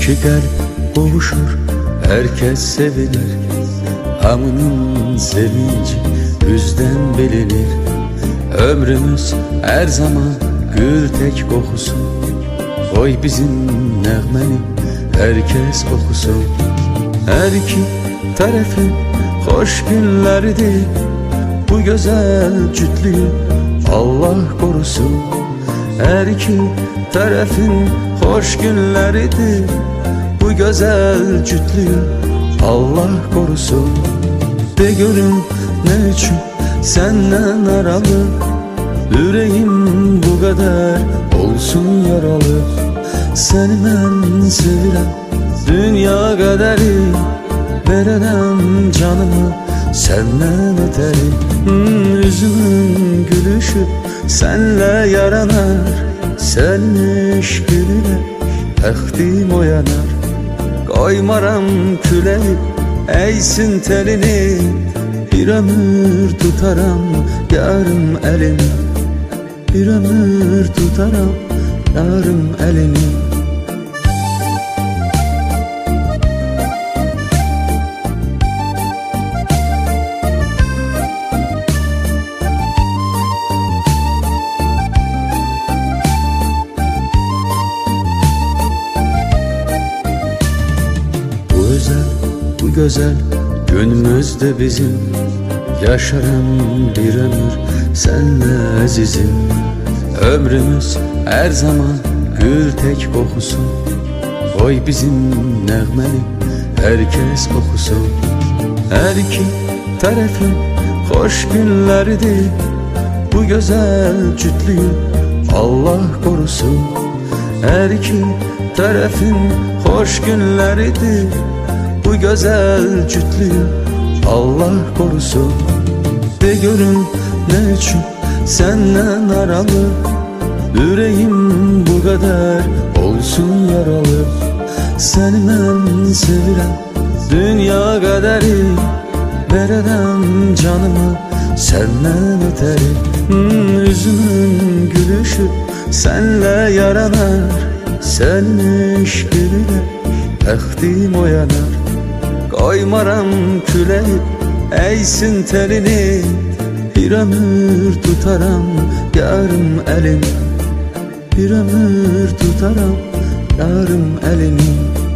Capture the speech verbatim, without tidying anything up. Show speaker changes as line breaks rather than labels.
İki kalp qovuşur, herkes sevilir. Hamının sevinci yüzden bilinir. Ömrümüz her zaman gül tek kokusun. Oy bizim nəğməni herkes okusun. Her iki tarafın hoş günleridir. Bu güzel cütlüğü Allah korusun. Her iki tarafın hoş günleridir. Bu güzel cütlüğü Allah korusun. De görüm ne için senden aralı, yüreğim bu kadar olsun yaralı. Seni ben sevirem, dünya kaderi veremem canımı senden öteri. hmm, Yüzümün gülüşü senle yaranar, senin eşkine təxtim oyanar. Koymaram küleyi eğsin telini, bir ömür tutaram yarım elini. Bir ömür tutaram yarım elini. Bu güzel günümüzde bizim, yaşarım bir ömür senle azizim. Ömrümüz her zaman gül tek kokusun. Oy bizim nəğməni herkes okusun. Her iki tarafın hoş günleridir. Bu güzel cütlüğü Allah korusun. Her iki tarafın hoş günleridir. Bu güzel cütlüğü Allah korusun. De görün ne için senden aralı, yüreğim bu kadar olsun yaralı. Seni ben sevirem, dünya kaderi veremem canımı senden öteri. hmm, Yüzümün gülüşü senle yaranar, senin eşkine təxtim oyanar. Koymaram küleyi eğsin telini, bir ömür tutaram yarım elini. Bir ömür tutaram yarım elini.